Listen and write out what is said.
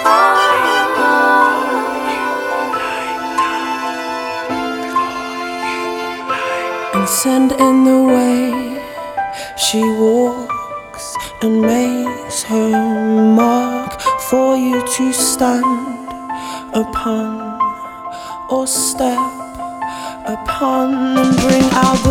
And send in the way she walks and makes her mark for you to stand upon or step upon, and bring out the